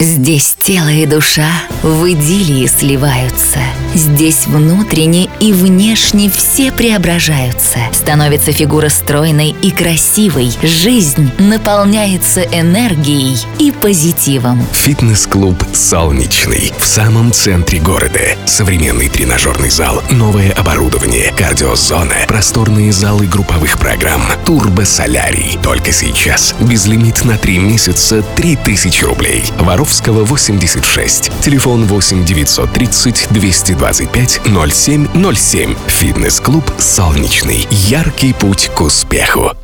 Здесь тело и душа в идиллии сливаются. Здесь внутренне и внешне все преображаются. Становится фигура стройной и красивой. Жизнь наполняется энергией и позитивом. Фитнес-клуб «Солнечный» в самом центре города. Современный тренажерный зал, новое оборудование, кардиозона, просторные залы групповых программ, турбо-солярий. Только сейчас. Безлимит на 3 месяца 3000 рублей. Воровского, 86. Телефон 8 930 225 0707. Фитнес-клуб «Солнечный». Яркий путь к успеху.